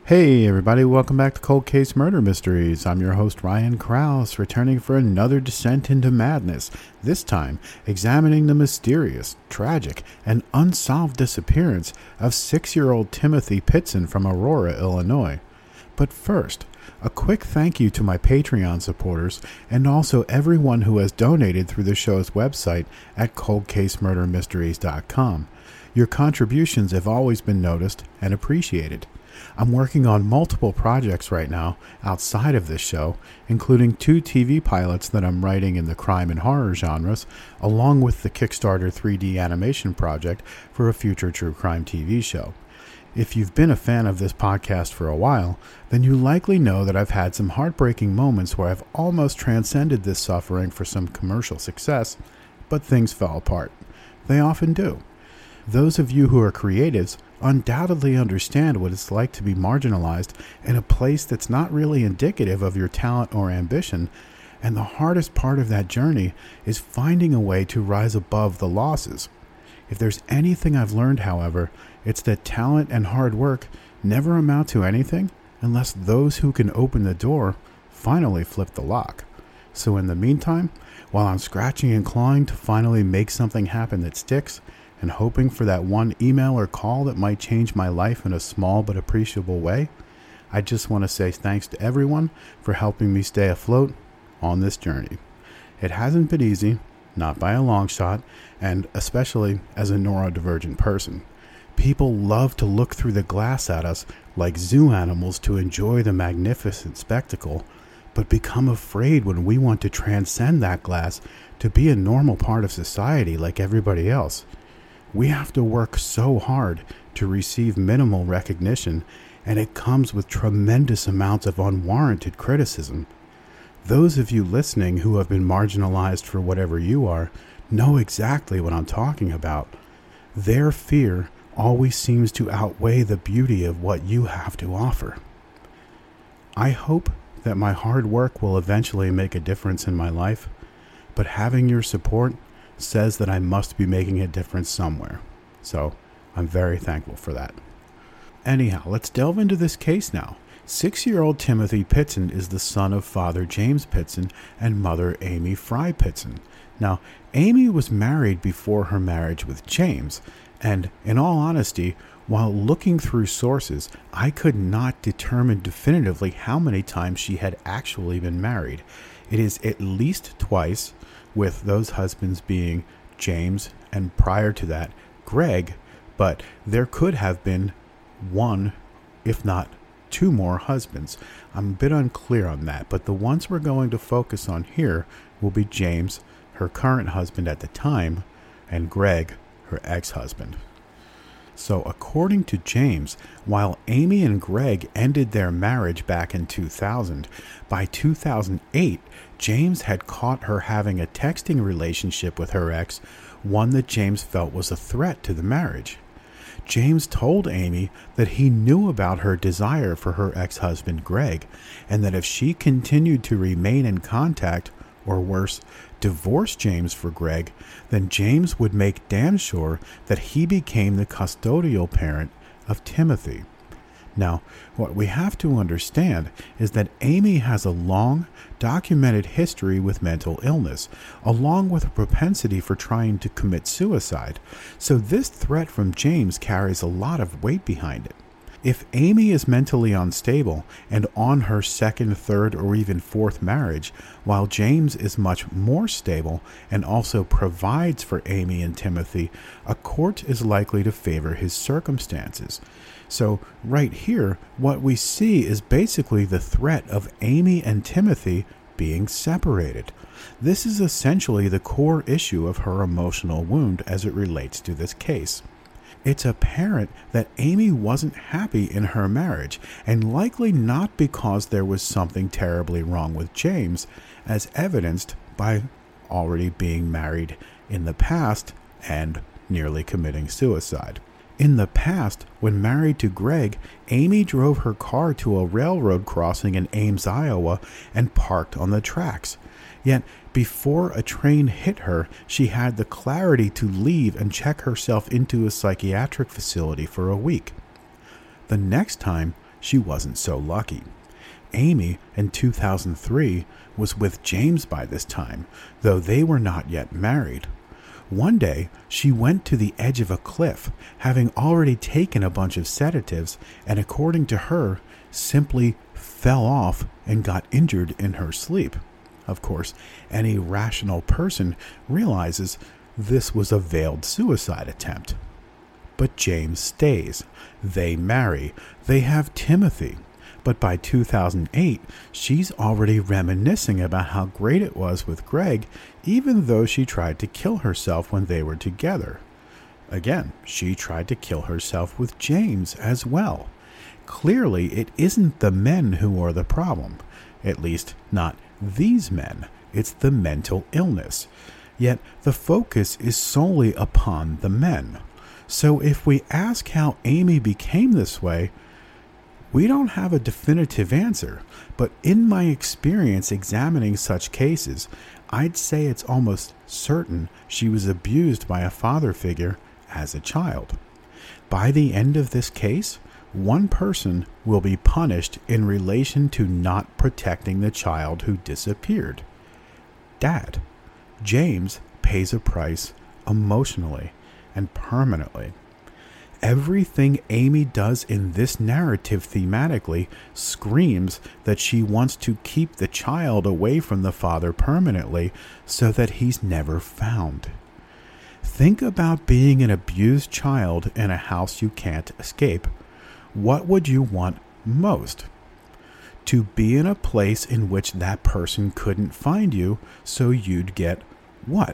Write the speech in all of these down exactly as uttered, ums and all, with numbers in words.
Hey everybody, welcome back to Cold Case Murder Mysteries. I'm your host Ryan Krause, returning for another descent into madness, this time examining the mysterious, tragic, and unsolved disappearance of six-year-old Timothy Pitson from Aurora, Illinois. But first, a quick thank you to my Patreon supporters and also everyone who has donated through the show's website at cold case murder mysteries dot com. Your contributions have always been noticed and appreciated. I'm working on multiple projects right now outside of this show, including two T V pilots that I'm writing in the crime and horror genres, along with the Kickstarter three D animation project for a future true crime T V show. If you've been a fan of this podcast for a while, then you likely know that I've had some heartbreaking moments where I've almost transcended this suffering for some commercial success, but things fell apart. They often do. Those of you who are creatives undoubtedly understand what it's like to be marginalized in a place that's not really indicative of your talent or ambition, and the hardest part of that journey is finding a way to rise above the losses. If there's anything I've learned, however, it's that talent and hard work never amount to anything unless those who can open the door finally flip the lock. So in the meantime, while I'm scratching and clawing to finally make something happen that sticks, and hoping for that one email or call that might change my life in a small but appreciable way, I just want to say thanks to everyone for helping me stay afloat on this journey. It hasn't been easy, not by a long shot, and especially as a neurodivergent person. People love to look through the glass at us like zoo animals to enjoy the magnificent spectacle, but become afraid when we want to transcend that glass to be a normal part of society like everybody else. We have to work so hard to receive minimal recognition, and it comes with tremendous amounts of unwarranted criticism. Those of you listening who have been marginalized for whatever you are know exactly what I'm talking about. Their fear always seems to outweigh the beauty of what you have to offer. I hope that my hard work will eventually make a difference in my life, but having your support says that I must be making a difference somewhere. So I'm very thankful for that. Anyhow, let's delve into this case now. Six-year-old Timothy Pitson is the son of Father James Pitson and Mother Amy Fry Pitson. Now, Amy was married before her marriage with James, and in all honesty, while looking through sources, I could not determine definitively how many times she had actually been married. It is at least twice, with those husbands being James and prior to that Greg, but there could have been one, if not two more husbands. I'm a bit unclear on that, but the ones we're going to focus on here will be James, her current husband at the time, and Greg, her ex-husband. So according to James, while Amy and Greg ended their marriage back in two thousand, by two thousand eight, James had caught her having a texting relationship with her ex, one that James felt was a threat to the marriage. James told Amy that he knew about her desire for her ex-husband Greg, and that if she continued to remain in contact, or worse, divorce James for Greg, then James would make damn sure that he became the custodial parent of Timothy. Now, what we have to understand is that Amy has a long, documented history with mental illness, along with a propensity for trying to commit suicide, so this threat from James carries a lot of weight behind it. If Amy is mentally unstable and on her second, third, or even fourth marriage, while James is much more stable and also provides for Amy and Timothy, a court is likely to favor his circumstances. So right here, what we see is basically the threat of Amy and Timothy being separated. This is essentially the core issue of her emotional wound as it relates to this case. It's apparent that Amy wasn't happy in her marriage, and likely not because there was something terribly wrong with James, as evidenced by already being married in the past and nearly committing suicide. In the past, when married to Greg, Amy drove her car to a railroad crossing in Ames, Iowa, and parked on the tracks. Yet, before a train hit her, she had the clarity to leave and check herself into a psychiatric facility for a week. The next time, she wasn't so lucky. Amy, in two thousand three, was with James by this time, though they were not yet married. One day, she went to the edge of a cliff, having already taken a bunch of sedatives, and according to her, simply fell off and got injured in her sleep. Of course, any rational person realizes this was a veiled suicide attempt. But James stays. They marry. They have Timothy. But by two thousand eight, she's already reminiscing about how great it was with Greg, even though she tried to kill herself when they were together. Again, she tried to kill herself with James as well. Clearly, it isn't the men who are the problem. At least, not these men. It's the mental illness. Yet, the focus is solely upon the men. So if we ask how Amy became this way, we don't have a definitive answer, but in my experience examining such cases, I'd say it's almost certain she was abused by a father figure as a child. By the end of this case, one person will be punished in relation to not protecting the child who disappeared. Dad. James pays a price emotionally and permanently. Everything Amy does in this narrative thematically screams that she wants to keep the child away from the father permanently so that he's never found. Think about being an abused child in a house you can't escape. What would you want most? To be in a place in which that person couldn't find you, so you'd get what?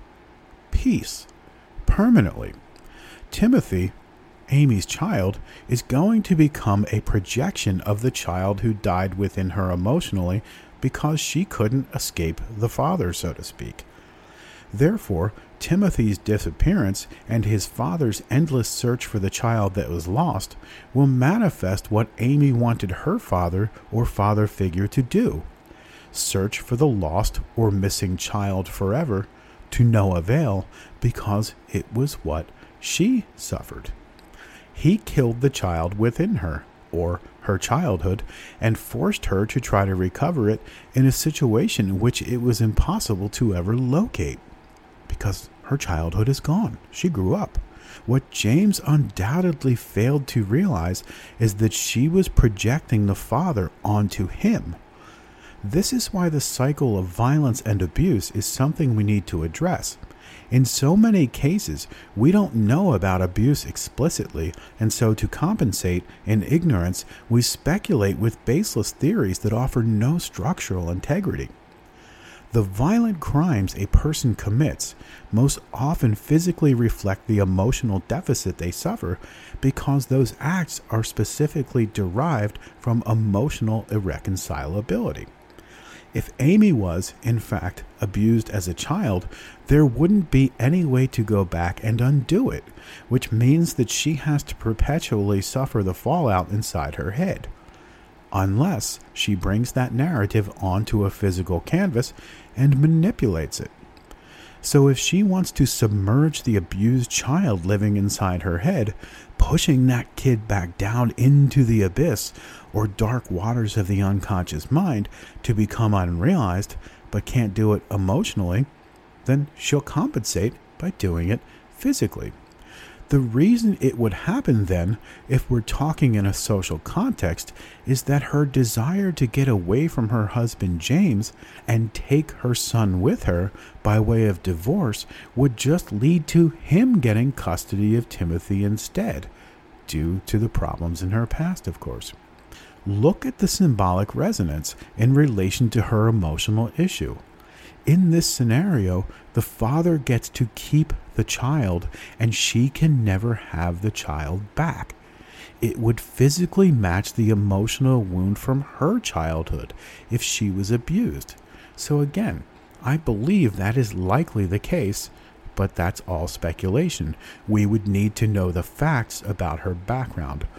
Peace. Permanently. Timothy, Amy's child, is going to become a projection of the child who died within her emotionally because she couldn't escape the father, so to speak. Therefore, Timothy's disappearance and his father's endless search for the child that was lost will manifest what Amy wanted her father or father figure to do. Search for the lost or missing child forever, to no avail, because it was what she suffered. He killed the child within her, or her childhood, and forced her to try to recover it in a situation in which it was impossible to ever locate. Because her childhood is gone. She grew up. What James undoubtedly failed to realize is that she was projecting the father onto him. This is why the cycle of violence and abuse is something we need to address. In so many cases, we don't know about abuse explicitly, and so to compensate in ignorance, we speculate with baseless theories that offer no structural integrity. The violent crimes a person commits most often physically reflect the emotional deficit they suffer because those acts are specifically derived from emotional irreconcilability. If Amy was, in fact, abused as a child, there wouldn't be any way to go back and undo it, which means that she has to perpetually suffer the fallout inside her head. Unless she brings that narrative onto a physical canvas and manipulates it. So if she wants to submerge the abused child living inside her head, pushing that kid back down into the abyss or dark waters of the unconscious mind to become unrealized, but can't do it emotionally, then she'll compensate by doing it physically. The reason it would happen then, if we're talking in a social context, is that her desire to get away from her husband James and take her son with her by way of divorce would just lead to him getting custody of Timothy instead, due to the problems in her past, of course. Look at the symbolic resonance in relation to her emotional issue. In this scenario, the father gets to keep the child, and she can never have the child back. It would physically match the emotional wound from her childhood if she was abused. So again, I believe that is likely the case, but that's all speculation. We would need to know the facts about her background.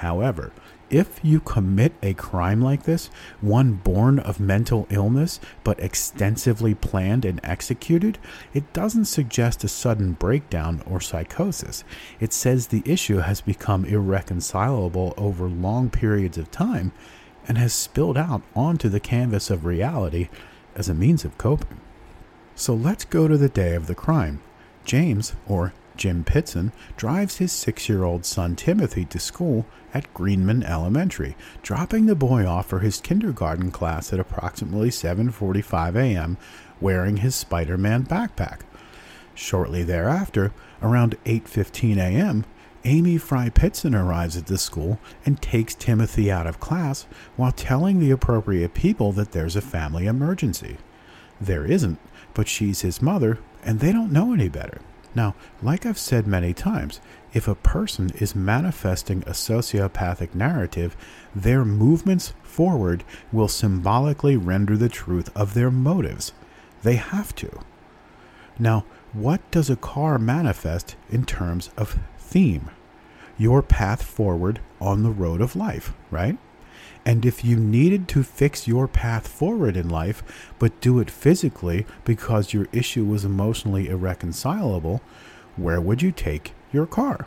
However, if you commit a crime like this, one born of mental illness but extensively planned and executed, it doesn't suggest a sudden breakdown or psychosis. It says the issue has become irreconcilable over long periods of time and has spilled out onto the canvas of reality as a means of coping. So let's go to the day of the crime. James, or Jim Pitson, drives his six-year-old son Timothy to school at Greenman Elementary, dropping the boy off for his kindergarten class at approximately seven forty-five a.m., wearing his Spider-Man backpack. Shortly thereafter, around eight fifteen a.m., Amy Fry Pitson arrives at the school and takes Timothy out of class while telling the appropriate people that there's a family emergency. There isn't, but she's his mother, and they don't know any better. Now, like I've said many times, if a person is manifesting a sociopathic narrative, their movements forward will symbolically render the truth of their motives. They have to. Now, what does a car manifest in terms of theme? Your path forward on the road of life, right? And if you needed to fix your path forward in life, but do it physically because your issue was emotionally irreconcilable, where would you take your car?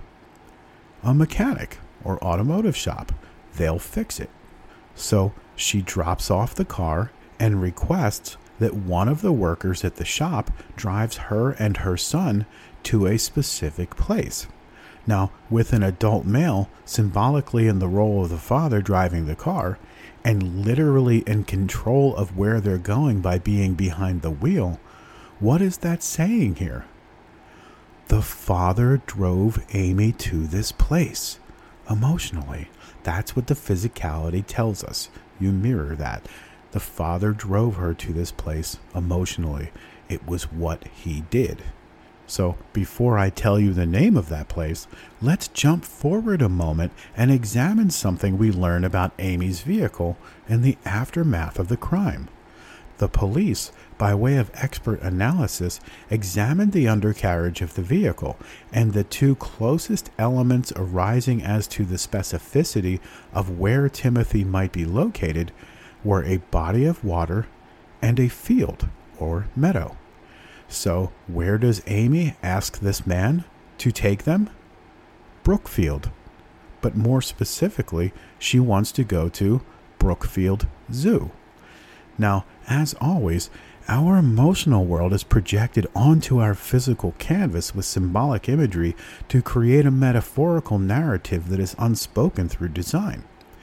A mechanic or automotive shop. They'll fix it. So she drops off the car and requests that one of the workers at the shop drives her and her son to a specific place. Now, with an adult male symbolically in the role of the father driving the car, and literally in control of where they're going by being behind the wheel, what is that saying here? The father drove Amy to this place. Emotionally. That's what the physicality tells us. You mirror that. The father drove her to this place emotionally. It was what he did. So before I tell you the name of that place, let's jump forward a moment and examine something we learn about Amy's vehicle in the aftermath of the crime. The police, by way of expert analysis, examined the undercarriage of the vehicle, and the two closest elements arising as to the specificity of where Timothy might be located were a body of water and a field or meadow. So, where does Amy ask this man to take them? Brookfield. But more specifically, she wants to go to Brookfield Zoo. Now, as always, our emotional world is projected onto our physical canvas with symbolic imagery to create a metaphorical narrative that is unspoken through design.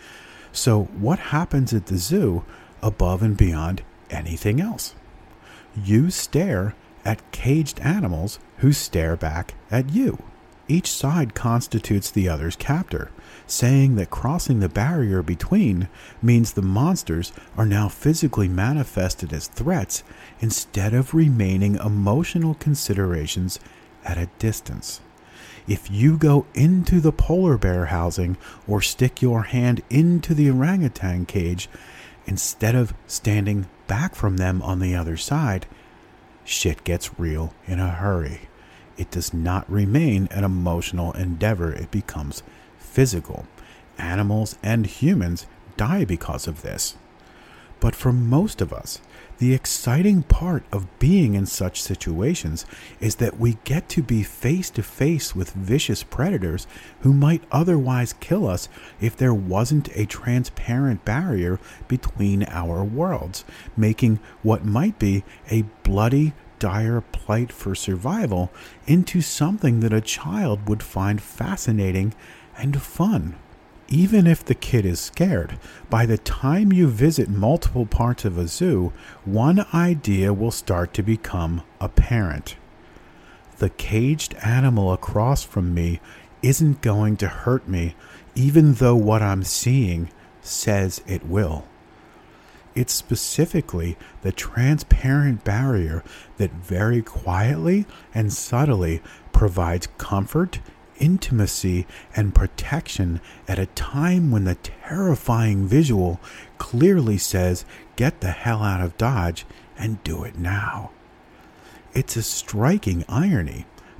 So, what happens at the zoo above and beyond anything else? You stare at caged animals who stare back at you. Each side constitutes the other's captor, saying that crossing the barrier between means the monsters are now physically manifested as threats instead of remaining emotional considerations at a distance. If you go into the polar bear housing or stick your hand into the orangutan cage, instead of standing back from them on the other side, shit gets real in a hurry. It does not remain an emotional endeavor, it becomes physical. Animals and humans die because of this. But for most of us, the exciting part of being in such situations is that we get to be face to face with vicious predators who might otherwise kill us if there wasn't a transparent barrier between our worlds, making what might be a bloody, dire plight for survival into something that a child would find fascinating and fun. Even if the kid is scared, by the time you visit multiple parts of a zoo, one idea will start to become apparent. The caged animal across from me isn't going to hurt me, even though what I'm seeing says it will. It's specifically the transparent barrier that very quietly and subtly provides comfort, intimacy, and protection at a time when the terrifying visual clearly says, get the hell out of Dodge and do it now. It's a striking irony,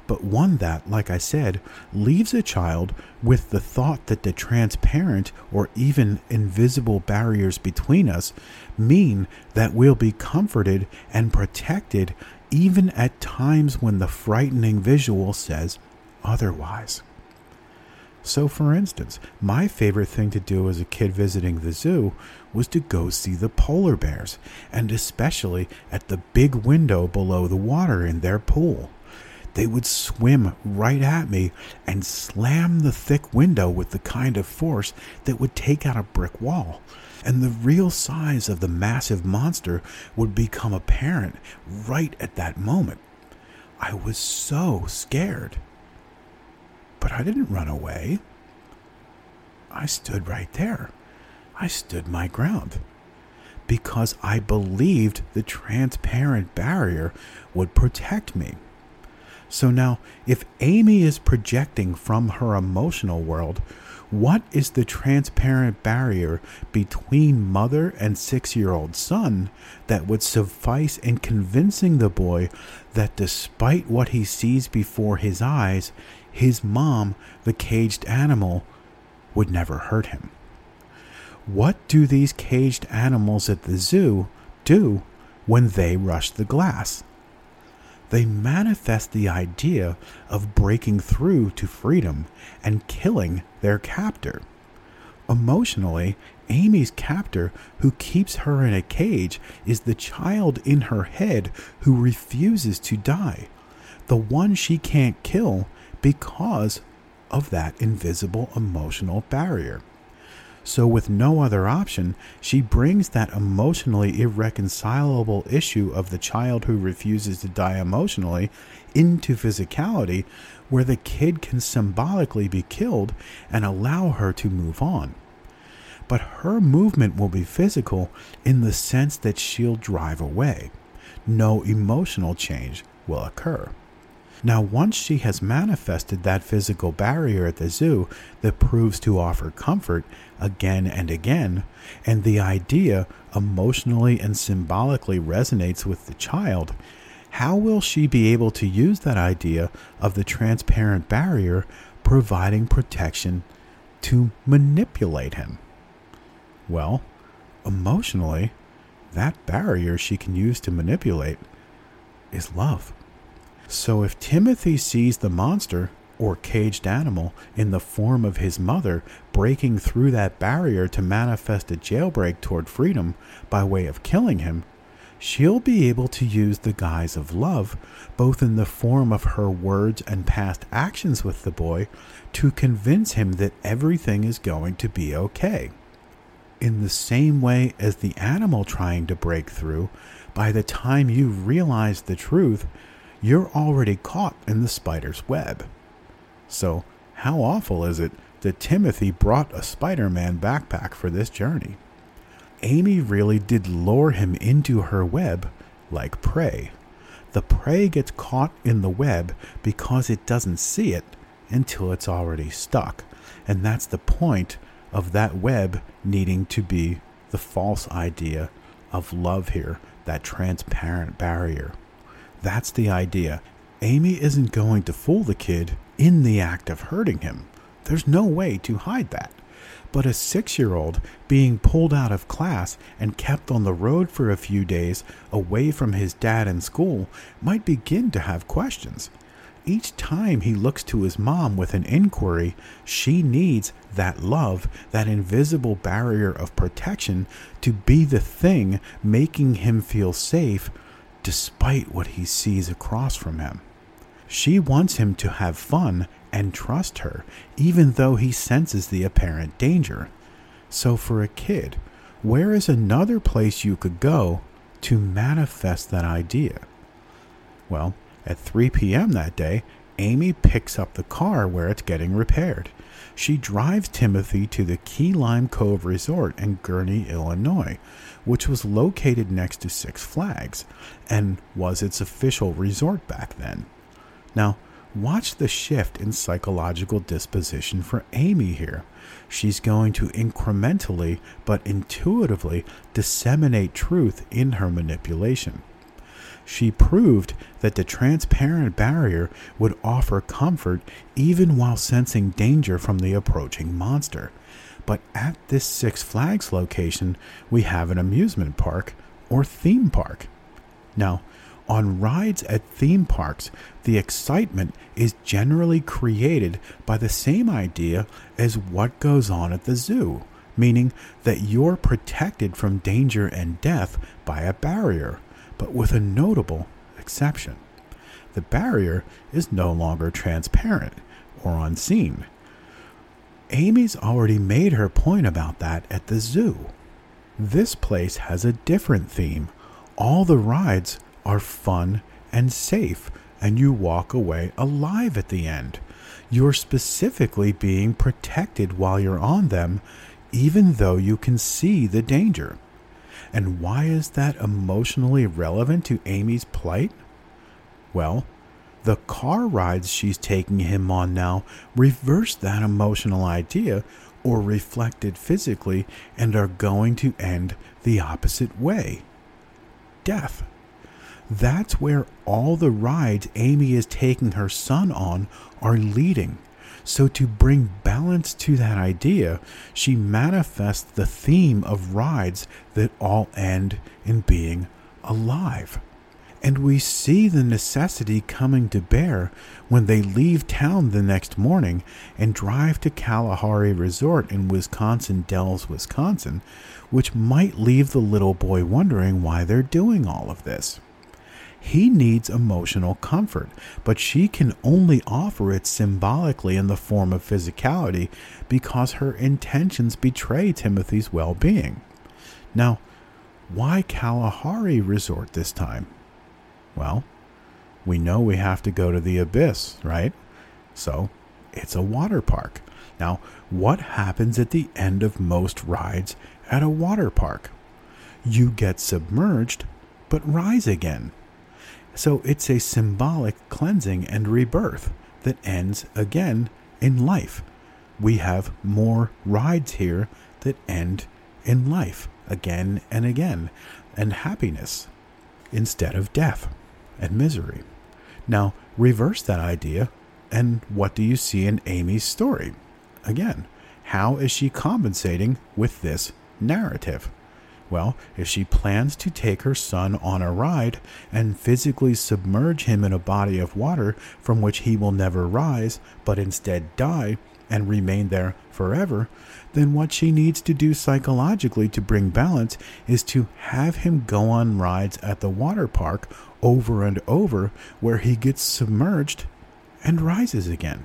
but one that, like I said, leaves a child with the thought that the transparent or even invisible barriers between us mean that we'll be comforted and protected even at times when the frightening visual says otherwise. So, for instance, my favorite thing to do as a kid visiting the zoo was to go see the polar bears, and especially at the big window below the water in their pool. They would swim right at me and slam the thick window with the kind of force that would take out a brick wall, and the real size of the massive monster would become apparent right at that moment. I was so scared. But I didn't run away. I stood right there. I stood my ground because I believed the transparent barrier would protect me. So now, if Amy is projecting from her emotional world, what is the transparent barrier between mother and six-year-old son that would suffice in convincing the boy that despite what he sees before his eyes, his mom, the caged animal, would never hurt him? What do these caged animals at the zoo do when they rush the glass? They manifest the idea of breaking through to freedom and killing their captor. Emotionally, Amy's captor, who keeps her in a cage, is the child in her head who refuses to die, the one she can't kill because of that invisible emotional barrier. So with no other option, she brings that emotionally irreconcilable issue of the child who refuses to die emotionally into physicality, where the kid can symbolically be killed and allow her to move on. But her movement will be physical in the sense that she'll drive away. No emotional change will occur. Now, once she has manifested that physical barrier at the zoo that proves to offer comfort again and again, and the idea emotionally and symbolically resonates with the child, how will she be able to use that idea of the transparent barrier providing protection to manipulate him? Well, emotionally, that barrier she can use to manipulate is love. So if Timothy sees the monster or caged animal in the form of his mother breaking through that barrier to manifest a jailbreak toward freedom by way of killing him, she'll be able to use the guise of love, both in the form of her words and past actions with the boy, to convince him that everything is going to be okay. In the same way as the animal trying to break through, by the time you realize the truth, you're already caught in the spider's web. So, how awful is it that Timothy brought a Spider-Man backpack for this journey? Amy really did lure him into her web like prey. The prey gets caught in the web because it doesn't see it until it's already stuck. And that's the point of that web needing to be the false idea of love here, that transparent barrier. That's the idea. Amy isn't going to fool the kid in the act of hurting him. There's no way to hide that. But a six-year-old being pulled out of class and kept on the road for a few days away from his dad and school might begin to have questions. Each time he looks to his mom with an inquiry, she needs that love, that invisible barrier of protection, to be the thing making him feel safe despite what he sees across from him. She wants him to have fun and trust her, even though he senses the apparent danger. So for a kid, where is another place you could go to manifest that idea? Well, at three p.m. that day, Amy picks up the car where it's getting repaired. She drives Timothy to the Key Lime Cove Resort in Gurnee, Illinois, which was located next to Six Flags and was its official resort back then. Now, watch the shift in psychological disposition for Amy here. She's going to incrementally but intuitively disseminate truth in her manipulation. She proved that the transparent barrier would offer comfort even while sensing danger from the approaching monster. But at this Six Flags location, we have an amusement park or theme park. Now, on rides at theme parks, the excitement is generally created by the same idea as what goes on at the zoo, meaning that you're protected from danger and death by a barrier, but with a notable exception. The barrier is no longer transparent or unseen. Amy's already made her point about that at the zoo. This place has a different theme. All the rides are fun and safe, and you walk away alive at the end. You're specifically being protected while you're on them, even though you can see the danger. And why is that emotionally relevant to Amy's plight? Well, the car rides she's taking him on now reverse that emotional idea or reflect it physically and are going to end the opposite way. Death. That's where all the rides Amy is taking her son on are leading. So to bring balance to that idea, she manifests the theme of rides that all end in being alive. And we see the necessity coming to bear when they leave town the next morning and drive to Kalahari Resort in Wisconsin Dells, Wisconsin, which might leave the little boy wondering why they're doing all of this. He needs emotional comfort, but she can only offer it symbolically in the form of physicality because her intentions betray Timothy's well-being. Now, why Kalahari Resort this time? Well, we know we have to go to the abyss, right? So, it's a water park. Now, what happens at the end of most rides at a water park? You get submerged, but rise again. So it's a symbolic cleansing and rebirth that ends again in life. We have more rides here that end in life again and again, and happiness instead of death and misery. Now, reverse that idea, and what do you see in Amy's story? Again, how is she compensating with this narrative? Well, if she plans to take her son on a ride and physically submerge him in a body of water from which he will never rise, but instead die and remain there forever, then what she needs to do psychologically to bring balance is to have him go on rides at the water park over and over where he gets submerged and rises again.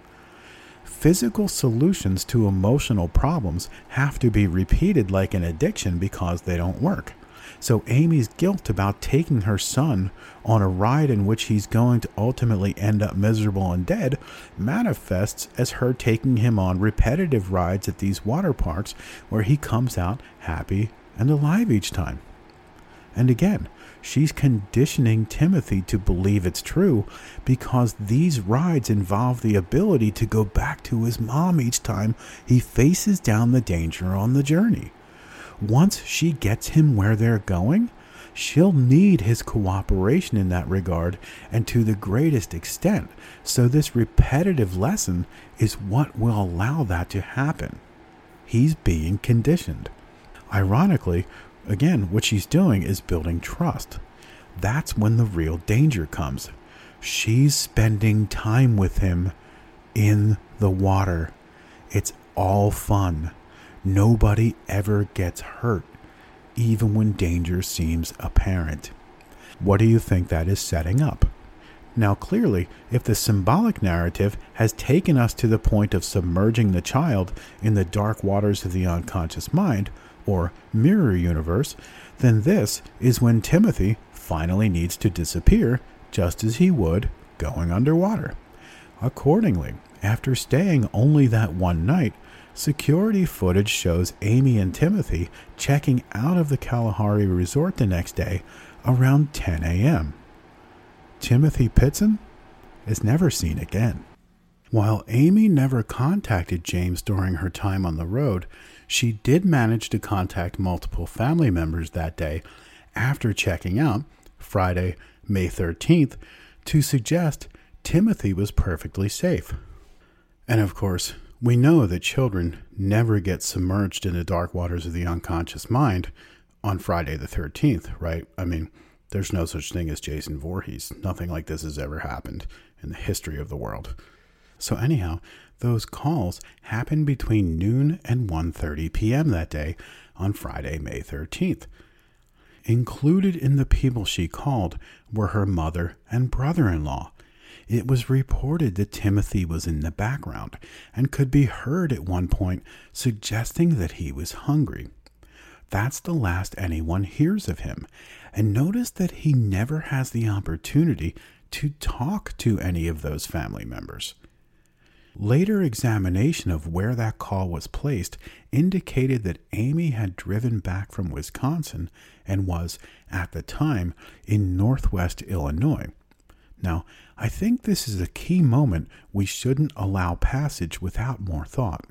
Physical solutions to emotional problems have to be repeated like an addiction because they don't work. So Amy's guilt about taking her son on a ride in which he's going to ultimately end up miserable and dead manifests as her taking him on repetitive rides at these water parks where he comes out happy and alive each time. And again, she's conditioning Timothy to believe it's true because these rides involve the ability to go back to his mom each time he faces down the danger on the journey. Once she gets him where they're going, she'll need his cooperation in that regard and to the greatest extent. So this repetitive lesson is what will allow that to happen. He's being conditioned. Ironically, again, what she's doing is building trust. That's when the real danger comes. She's spending time with him in the water. It's all fun. Nobody ever gets hurt, even when danger seems apparent. What do you think that is setting up? Now, clearly, if the symbolic narrative has taken us to the point of submerging the child in the dark waters of the unconscious mind, or mirror universe, then this is when Timothy finally needs to disappear, just as he would going underwater. Accordingly, after staying only that one night, security footage shows Amy and Timothy checking out of the Kalahari Resort the next day around ten a.m. Timothy Pitson is never seen again. While Amy never contacted James during her time on the road, she did manage to contact multiple family members that day after checking out Friday, May thirteenth, to suggest Timothy was perfectly safe. And of course, we know that children never get submerged in the dark waters of the unconscious mind on Friday the thirteenth, right? I mean, there's no such thing as Jason Voorhees. Nothing like this has ever happened in the history of the world. So anyhow, those calls happened between noon and one thirty p.m. that day on Friday, May thirteenth. Included in the people she called were her mother and brother-in-law. It was reported that Timothy was in the background and could be heard at one point suggesting that he was hungry. That's the last anyone hears of him. And notice that he never has the opportunity to talk to any of those family members. Later examination of where that call was placed indicated that Amy had driven back from Wisconsin and was, at the time, in Northwest Illinois. Now, I think this is a key moment we shouldn't allow passage without more thought.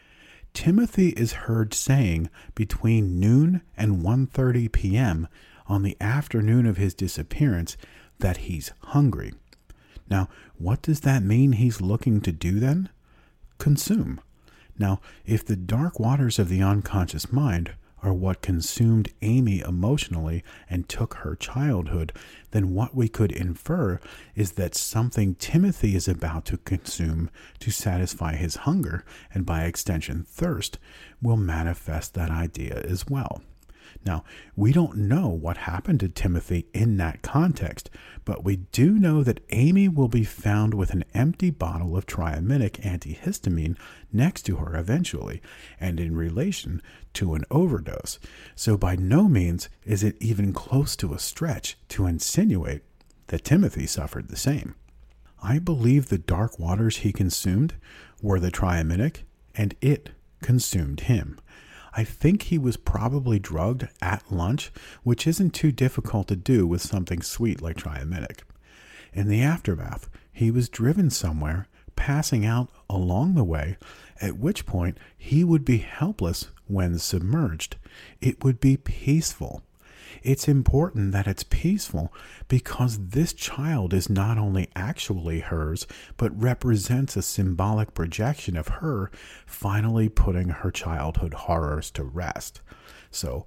Timothy is heard saying between noon and one thirty p.m. on the afternoon of his disappearance that he's hungry. Now, what does that mean he's looking to do then? Consume. Now, if the dark waters of the unconscious mind are what consumed Amy emotionally and took her childhood, then what we could infer is that something Timothy is about to consume to satisfy his hunger, and by extension thirst, will manifest that idea as well. Now, we don't know what happened to Timothy in that context, but we do know that Amy will be found with an empty bottle of triaminic antihistamine next to her eventually, and in relation to an overdose. So by no means is it even close to a stretch to insinuate that Timothy suffered the same. I believe the dark waters he consumed were the triaminic, and it consumed him. I think he was probably drugged at lunch, which isn't too difficult to do with something sweet like triaminic. In the aftermath, he was driven somewhere, passing out along the way, at which point he would be helpless when submerged. It would be peaceful. It's important that it's peaceful because this child is not only actually hers, but represents a symbolic projection of her finally putting her childhood horrors to rest. So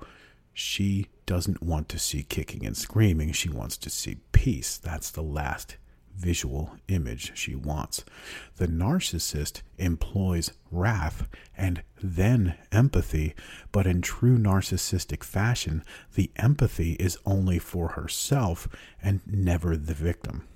she doesn't want to see kicking and screaming. She wants to see peace. That's the last visual image she wants. The narcissist employs wrath and then empathy, but in true narcissistic fashion, the empathy is only for herself and never the victim.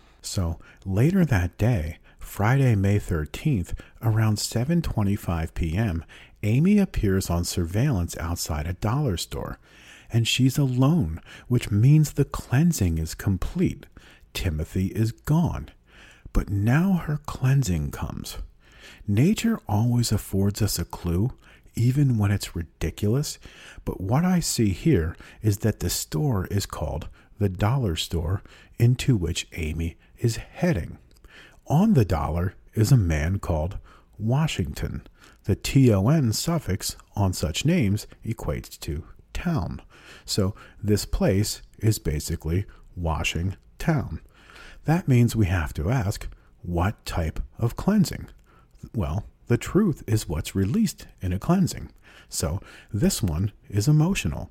So later that day, Friday, May thirteenth, around seven twenty-five p.m., Amy appears on surveillance outside a dollar store, and she's alone, which means the cleansing is complete. Timothy is gone. But now her cleansing comes. Nature always affords us a clue, even when it's ridiculous, but what I see here is that the store is called the dollar store into which Amy is heading. On the dollar is a man called Washington. The T O N suffix on such names equates to town. So this place is basically Washington. Town. That means we have to ask, what type of cleansing? Well, the truth is what's released in a cleansing. So this one is emotional.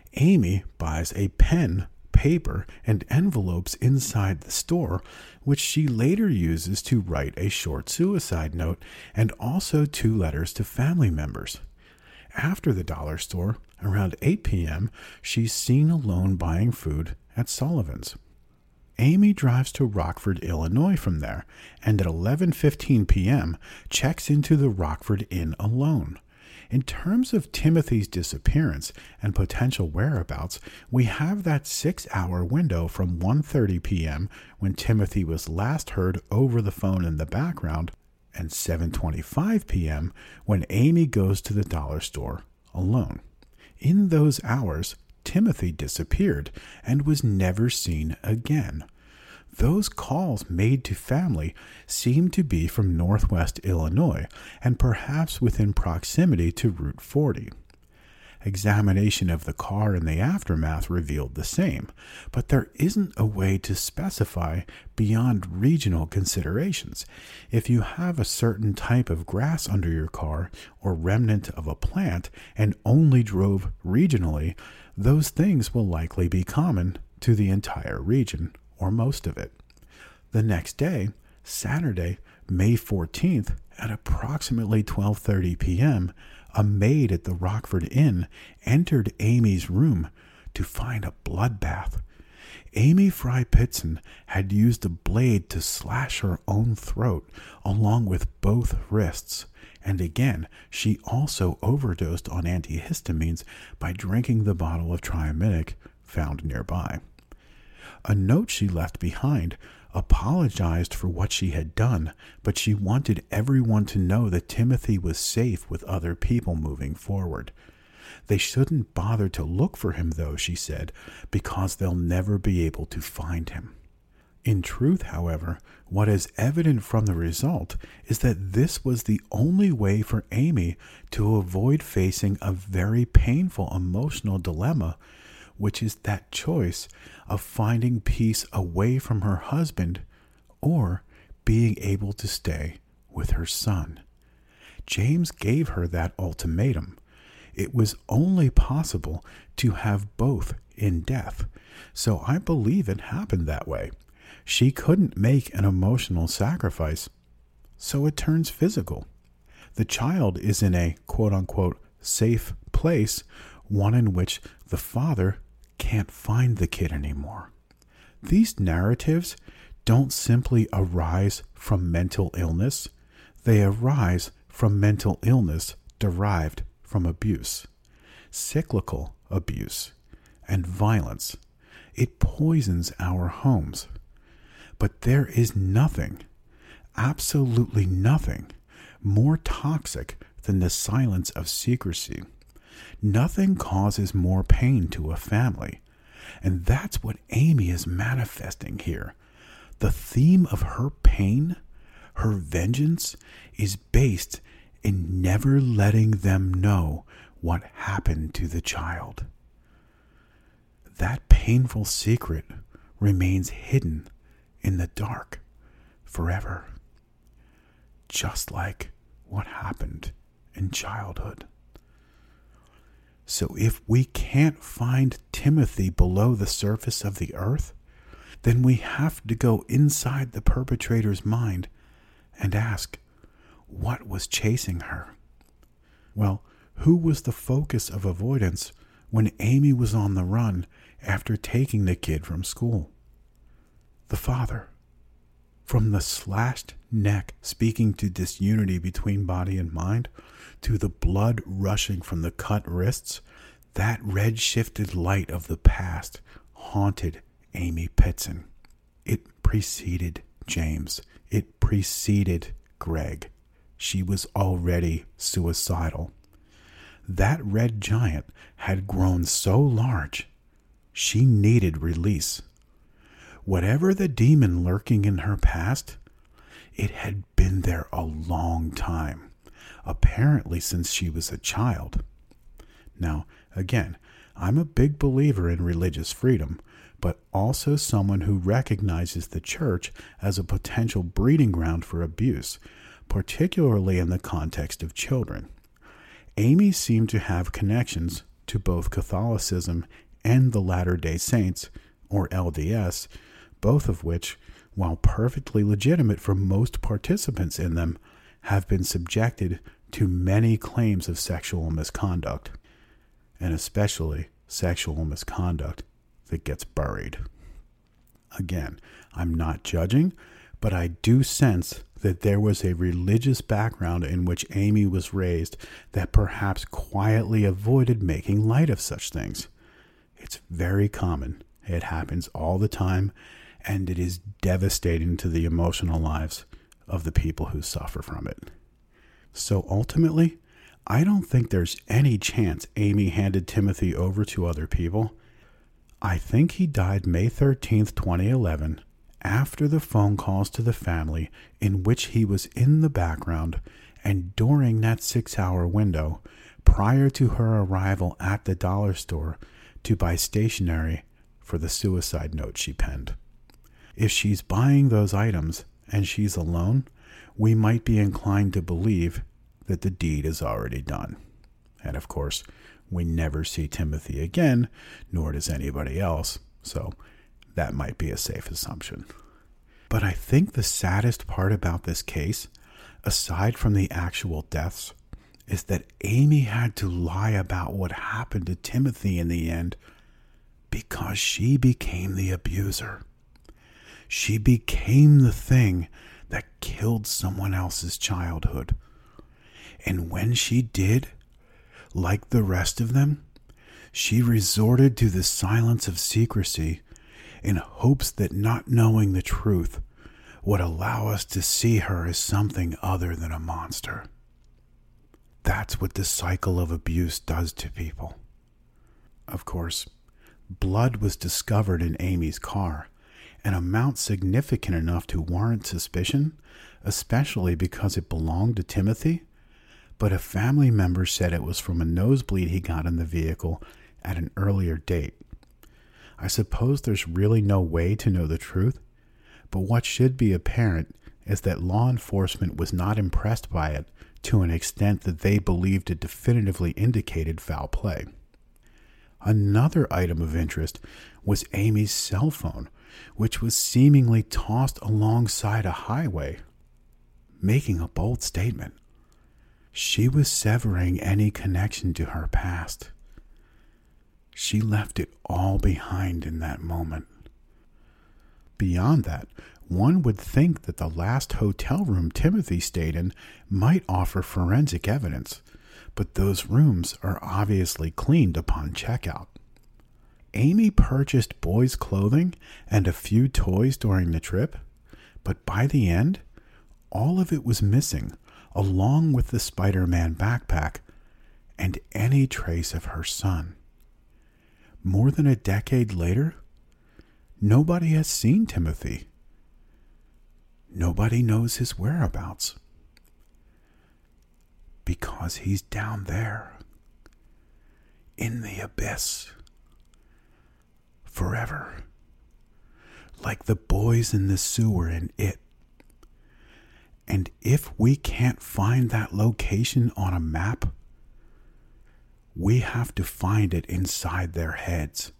Amy buys a pen, paper, and envelopes inside the store, which she later uses to write a short suicide note and also two letters to family members. After the dollar store, around eight p.m., she's seen alone buying food at Sullivan's. Amy drives to Rockford, Illinois from there, and at eleven fifteen p.m. checks into the Rockford Inn alone. In terms of Timothy's disappearance and potential whereabouts, we have that six-hour window from one thirty p.m. when Timothy was last heard over the phone in the background, and seven twenty-five p.m. when Amy goes to the dollar store alone. In those hours, Timothy disappeared and was never seen again. Those calls made to family seem to be from Northwest Illinois and perhaps within proximity to Route forty. Examination of the car in the aftermath revealed the same, but there isn't a way to specify beyond regional considerations. If you have a certain type of grass under your car or remnant of a plant and only drove regionally, those things will likely be common to the entire region or most of it. The next day, Saturday, May fourteenth, at approximately twelve thirty p.m., a maid at the Rockford Inn entered Amy's room to find a bloodbath. Amy Fry Pitson had used a blade to slash her own throat along with both wrists, and again she also overdosed on antihistamines by drinking the bottle of Triaminic found nearby. A note she left behind apologized for what she had done, but she wanted everyone to know that Timothy was safe with other people moving forward. They shouldn't bother to look for him, though, she said, because they'll never be able to find him. In truth, however, what is evident from the result is that this was the only way for Amy to avoid facing a very painful emotional dilemma, which is that choice of finding peace away from her husband or being able to stay with her son. James gave her that ultimatum. It was only possible to have both in death, so I believe it happened that way. She couldn't make an emotional sacrifice, so it turns physical. The child is in a quote-unquote safe place, one in which the father can't find the kid anymore. These narratives don't simply arise from mental illness. They arise from mental illness derived from abuse, cyclical abuse, and violence. It poisons our homes. But there is nothing, absolutely nothing, more toxic than the silence of secrecy. Nothing causes more pain to a family, and that's what Amy is manifesting here. The theme of her pain, her vengeance, is based in never letting them know what happened to the child. That painful secret remains hidden in the dark forever, just like what happened in childhood. So if we can't find Timothy below the surface of the earth, then we have to go inside the perpetrator's mind and ask, what was chasing her? Well, who was the focus of avoidance when Amy was on the run after taking the kid from school? The father. From the slashed neck speaking to disunity between body and mind, to the blood rushing from the cut wrists, that red-shifted light of the past haunted Amy Pitson. It preceded James. It preceded Greg. She was already suicidal. That red giant had grown so large, she needed release. Whatever the demon lurking in her past, it had been there a long time, apparently since she was a child. Now, again, I'm a big believer in religious freedom, but also someone who recognizes the church as a potential breeding ground for abuse, particularly in the context of children. Amy seemed to have connections to both Catholicism and the Latter-day Saints, or L D S, both of which, while perfectly legitimate for most participants in them, have been subjected to many claims of sexual misconduct, and especially sexual misconduct that gets buried. Again, I'm not judging, but I do sense that there was a religious background in which Amy was raised that perhaps quietly avoided making light of such things. It's very common. It happens all the time, and it is devastating to the emotional lives of the people who suffer from it. So ultimately, I don't think there's any chance Amy handed Timothy over to other people. I think he died May thirteenth, twenty eleven, after the phone calls to the family in which he was in the background, and during that six-hour window, prior to her arrival at the dollar store to buy stationery for the suicide note she penned. If she's buying those items and she's alone, we might be inclined to believe that the deed is already done. And of course, we never see Timothy again, nor does anybody else, so that might be a safe assumption. But I think the saddest part about this case, aside from the actual deaths, is that Amy had to lie about what happened to Timothy in the end because she became the abuser. She became the thing that killed someone else's childhood. And when she did, like the rest of them, she resorted to the silence of secrecy in hopes that not knowing the truth would allow us to see her as something other than a monster. That's what the cycle of abuse does to people. Of course, blood was discovered in Amy's car, an amount significant enough to warrant suspicion, especially because it belonged to Timothy, but a family member said it was from a nosebleed he got in the vehicle at an earlier date. I suppose there's really no way to know the truth, but what should be apparent is that law enforcement was not impressed by it to an extent that they believed it definitively indicated foul play. Another item of interest was Amy's cell phone, which was seemingly tossed alongside a highway, making a bold statement. She was severing any connection to her past. She left it all behind in that moment. Beyond that, one would think that the last hotel room Timothy stayed in might offer forensic evidence, but those rooms are obviously cleaned upon checkout. Amy purchased boys' clothing and a few toys during the trip, but by the end, all of it was missing, along with the Spider-Man backpack and any trace of her son. More than a decade later, nobody has seen Timothy. Nobody knows his whereabouts. Because he's down there, in the abyss, forever, like the boys in the sewer in It. And if we can't find that location on a map, we have to find it inside their heads.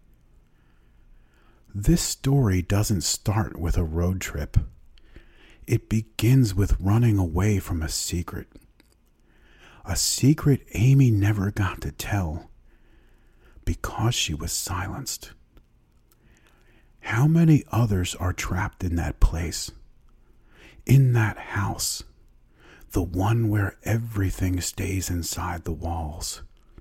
This story doesn't start with a road trip. It begins with running away from a secret. A secret Amy never got to tell because she was silenced. How many others are trapped in that place? In that house, the one where everything stays inside the walls?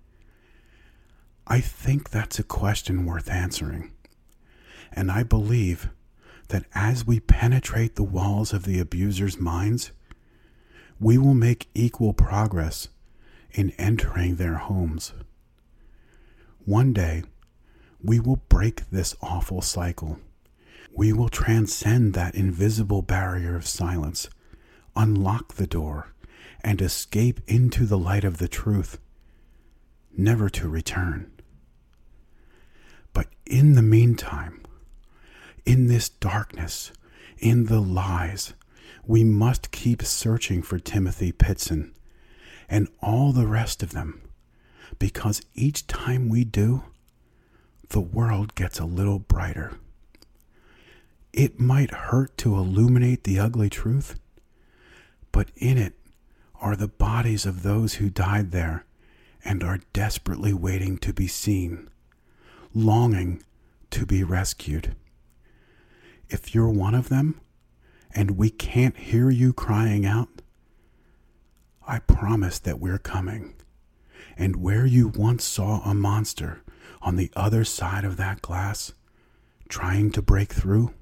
I think that's a question worth answering, and I believe that as we penetrate the walls of the abusers' minds, we will make equal progress in entering their homes. One day, we will break this awful cycle. We will transcend that invisible barrier of silence, unlock the door, and escape into the light of the truth, never to return. But in the meantime, in this darkness, in the lies, we must keep searching for Timothy Pitson and all the rest of them, because each time we do, the world gets a little brighter. It might hurt to illuminate the ugly truth, but in it are the bodies of those who died there and are desperately waiting to be seen, longing to be rescued. If you're one of them, and we can't hear you crying out, I promise that we're coming. And where you once saw a monster on the other side of that glass, trying to break through,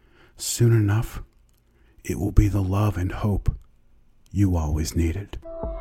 soon enough, it will be the love and hope you always needed.